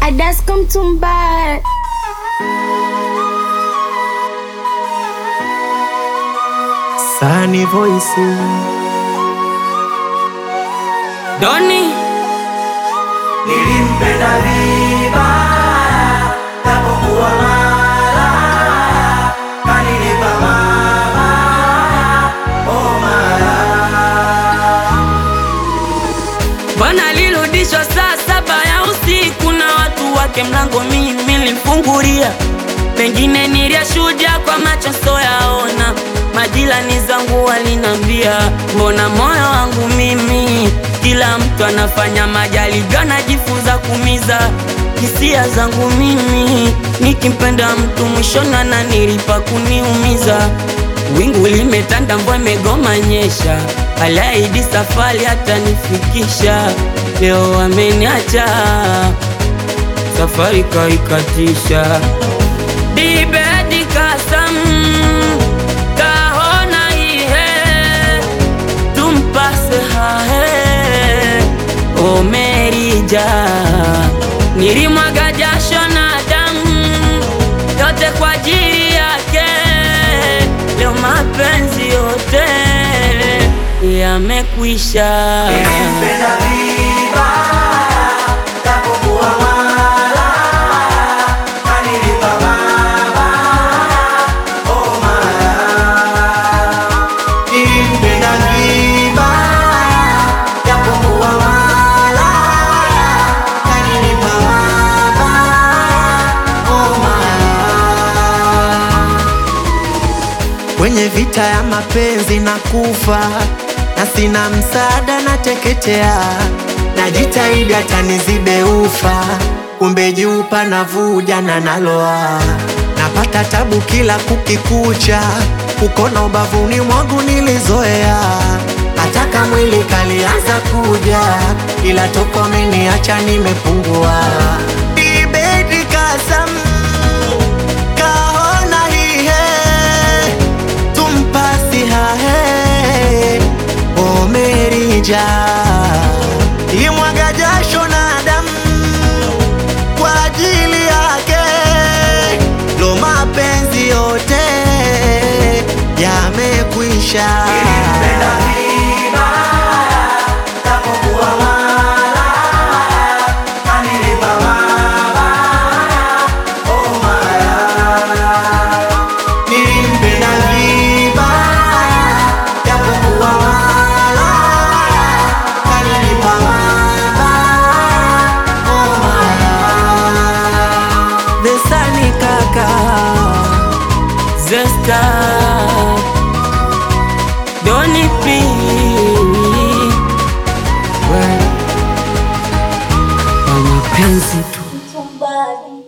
Adas kumtumba. Sunny Voice Doni nilimpenda vibaya, tapokuwa malaya, kanilipa mabaya, oh malaya. bwana alirudishwa saa 7 ya usiku na watu wake, mlango mimi nilimfungulia. Pengine niliyashuhudia kwa macho soyaona, majirani zangu walinambia, mbona moyo wangu mimi kila mtu anafanya majaribio, najifunza kumiza hisia zangu mimi. Nikimpenda mtu mwishoni ananilipa kuniumiza. Wingu limetanda, mvua imegoma nyesha, aliahidi safari hatanifikisha. Leo ameniacha, safari kaikatisha. Dibedi kasam kahona ihe tumpase hahe o merija. Nilimwaga jasho na damu yote kwa ajili yake, leo mapenzi yote yamekwisha. Nilimpenda vibaya, tapokuwa malaya, kanilipa mabaya, oh malaya. Nilimpenda vibaya, tapokuwa malaya, kanilipa mabaya, oh malaya. Kwenye vita ya mapenzi na kufa, na sina msaada nateketea, najitahidi hata nizibe ufa, kumbe juu panavuja na naloa. Napata tabu kila kukikucha, kukona ubavuni mwangu nilizoea, hataka mwili kalianza kuja, ila toko ameniacha nimepungua. Ibedi kasam kahona hihe tumpasi hahe o merija. Ilimwaga jasho na damu kwa ajili yake, lo mapenzi yote yamekwisha. Nilimpenda vibaya, tapokuwa malaya, kanilipa mabaya, oh malaya. Nilimpenda vibaya, japokuwa malaya, kanilipa mabaya, oh malaya. Besani kaka Zesta Doni P kwa mapenzi tu.